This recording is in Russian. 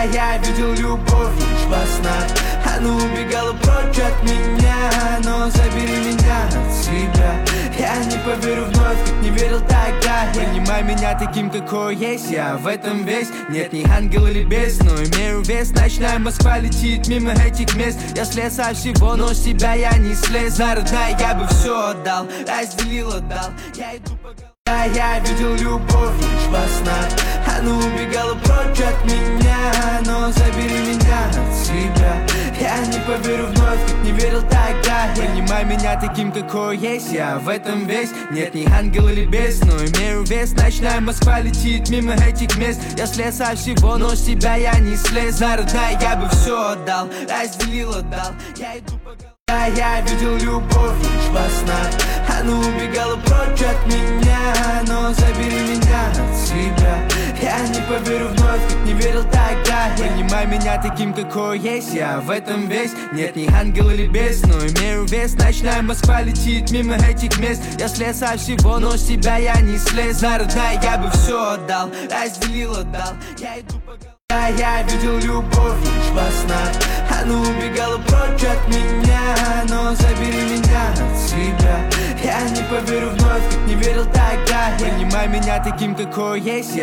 Я видел любовь лишь во снах. Она убегала прочь от меня, но забери меня от себя. Я не поверю вновь, как не верил тогда. Принимай меня таким, какой есть я. В этом весь, нет ни ангел или бес, но имею вес. Ночная Москва летит мимо этих мест. Я слез со всего, но с тебя я не слез. За родная я бы все отдал, разделил, отдал. Я иду по голове. Я видел любовь лишь во снах. Она убегала прочь от меня, но забери меня от себя. Я не поверю вновь, как не верил тогда. Принимай меня таким, какой есть я. В этом весь, нет ни ангел или бес, но имею вес. Ночная Москва летит мимо этих мест. Я слез со всего, но с тебя я не слез. За родная я бы все отдал, разделил, отдал. Я иду по голове. Я видел любовь лишь во снах. Она убегала прочь от меня, но забери меня от себя. Я не поверю вновь, как не верил тогда. Принимай меня таким, какой есть я. В этом весь, нет ни ангел или бес, но имею вес. Ночная Москва летит мимо этих мест. Я слез со всего, но с тебя я не слез. За родная я бы все отдал, разделил, отдал. Я иду по голове. Я видел любовь лишь во снах. Она убегала прочь от меня, но забери меня от себя. Я не поверю вновь, как не верил тогда. Принимай меня таким, какой есть я.